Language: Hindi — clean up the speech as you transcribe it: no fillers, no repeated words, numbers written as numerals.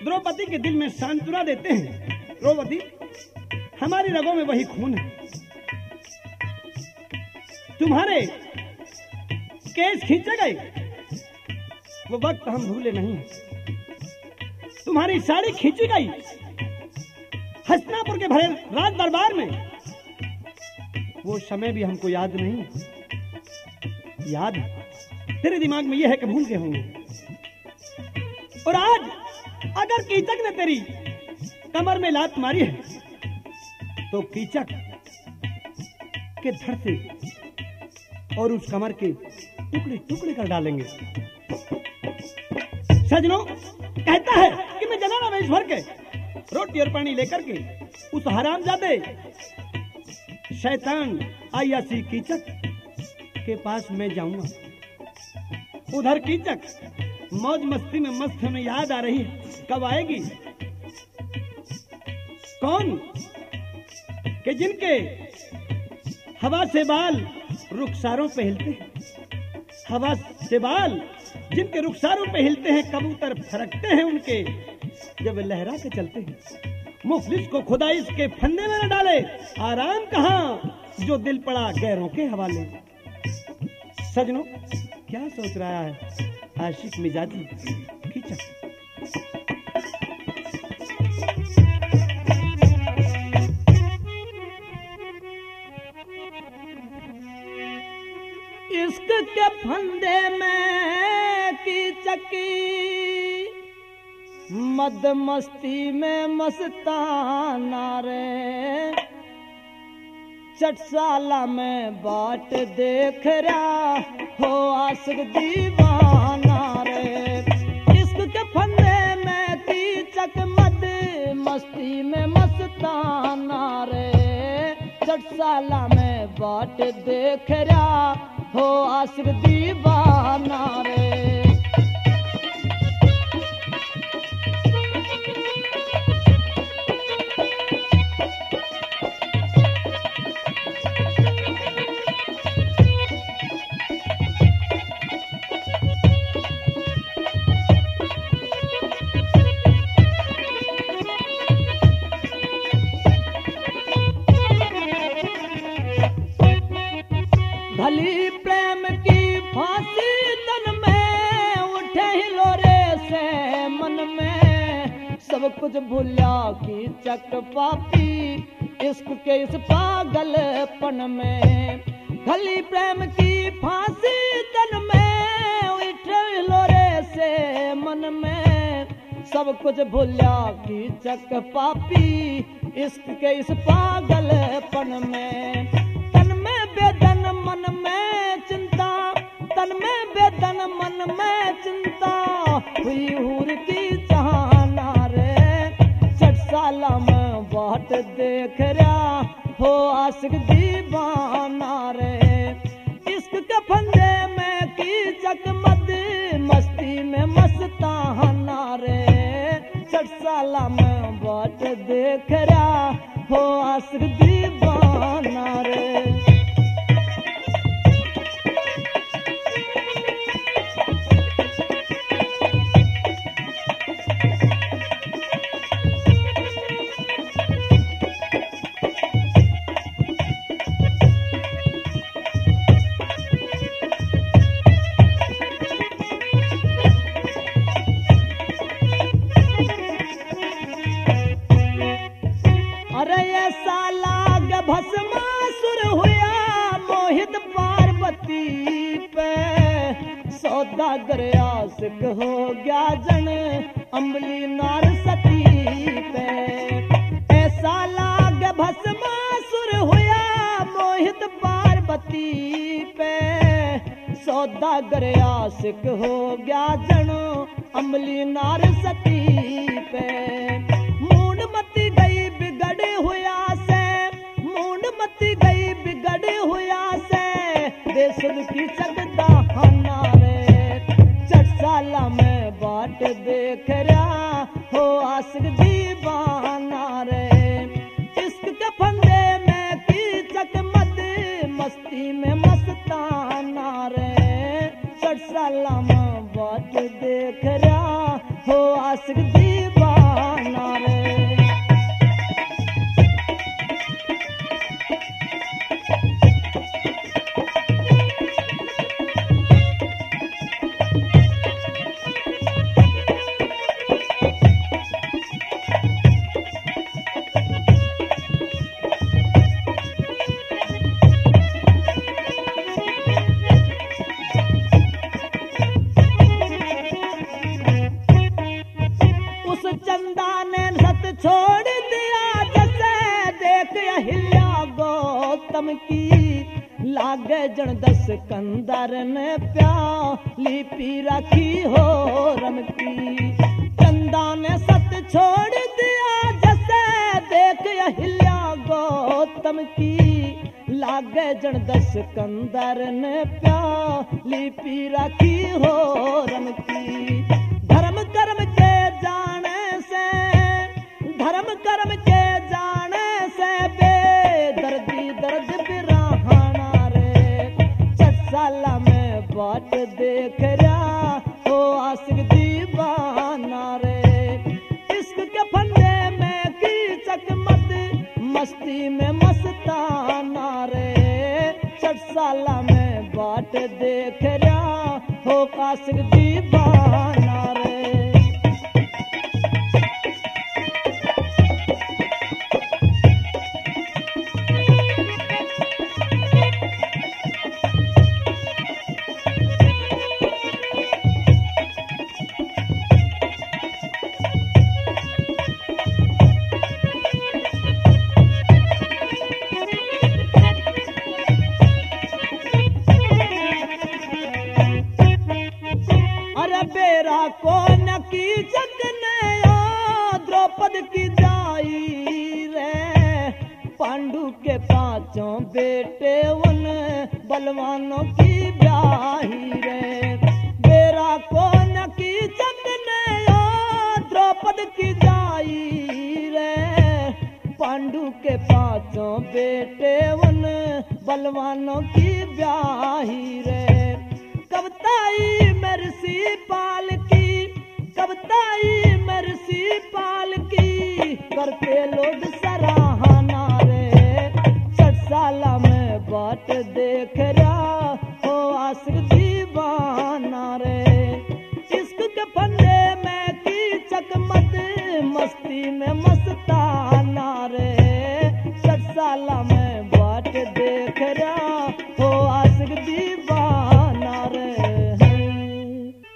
द्रौपदी के दिल में सांत्वना देते हैं। द्रौपदी, हमारी रगों में वही खून है, तुम्हारे केस खींचे गए वो वक्त हम भूले नहीं, तुम्हारी साड़ी खींची गई हस्तिनापुर के भरे राज दरबार में, वो समय भी हमको याद नहीं। याद तेरे दिमाग में यह है कि भूल गए होंगे। और आज अगर कीचक ने तेरी कमर में लात मारी है तो कीचक के धड़ से और उस कमर के टुकड़े टुकड़े कर डालेंगे। सजनों, कहता है कि मैं जनाना वेश भर के रोटी और पानी लेकर के उस हरामजादे शैतान आयासी कीचक के पास मैं जाऊंगा। उधर कीचक मौज मस्ती में मस्त हमें याद आ रही है, कब आएगी? कौन कि जिनके हवा से बाल रुखसारों पे हिलते हैं, हवा से बाल जिनके रुखसारों पे हिलते हैं, कबूतर फरकते हैं उनके जब लहरा के चलते हैं। मुफलिस को खुदा इसके फंदे में न डाले, आराम कहां जो दिल पड़ा गैरों के हवाले। सजनों, क्या सोच रहा है आशिक मिजाजी कीचक? इश्क के फंदे में कीचकी, मद मस्ती में मस्ताना रे, चटसाला में बाट देख रहा हो आशिक दीवाना रे। इश्क के फंदे में कीचक, मद मस्ती में मस्ताना रे, चटसाला में बाट देख रहा हो आशिक दीवाना रे। भली प्रेम की फांसी तन में उठे हिलोरे से मन में, सब कुछ भूला कीचक पापी इश्क के इस पागलपन में। भली प्रेम की फांसी तन में उठे हिलोरे से मन में, सब कुछ भूला कीचक पापी इश्क के इस पागलपन में। तन में बेदन मन में चिंता, तन में बेदन मन में चिंता, हुई हूर की चाहना रे, चटसाला में बाट देख रहा हो आशिक दीवाना रे। इश्क के फंदे में कीचक, मद मस्ती में मस्ताना रे, चटसाला में बाट देख रहा हो आशिक दीवाना रे। अरे ये सालाग भस्मासुर हुआ मोहित पार्वती पे, सौदागर आशिक हो गया जन अम्बली नार सती पे। ऐसा लाग भस्मासुर हुआ मोहित पार्वती पे, सौदागर आशिक हो गया जन अम्बली नार सती पे। मूंडमती गई बिगड़े हुआ से, मूंडमती गई बिगड़े हुआ से, बेसुध की चकदा खाना रे, चटसाला में बाट देख रहा हो आशिक दीवाना रे। इश्क के फंदे में कीचक, मद मस्ती में मस्ताना रे, चटसाला में बाट देख रहा हो आशिक दीवाना। चंदा ने सत छोड़ दिया जैसे देख अहिल्या गौतम की लागे जन दस कंदर ने प्याली पी रखी हो रम की चंदा ने सत छोड़ दिया जैसे देख अहिल्या गौतम की लागे जन दस कंदर ने प्याली पी रखी हो रम की धर्म कर्म के जाने से धर्म कर्म के जाने से बेदर्दी दर्द बिराहाना रे चसाला में बाट देख रहा हो आशिक दीवाना रे इश्क के फंदे में की चकमत मस्ती में मस्ताना रे चसाला में बाट देख रहा हो आशिक दीवाना रे बेरा को न की जगने द्रौपद की जाई रे पांडु के पांचों बेटे उन बलवानों की ब्याही रे बेरा को न की जगने द्रौपद की जाई रे पांडु के पांचों बेटे उन बलवानों की ब्याही रे कवताई मरसी पाल की कवताई मरसी पाल की करते लोग सराहना रे चटसाला में बाट देख रहा हो आशिक दीवाना रे इश्क के फंदे में की चकमत मस्ती में मस्ताना रे चटसाला में बाट देख रहा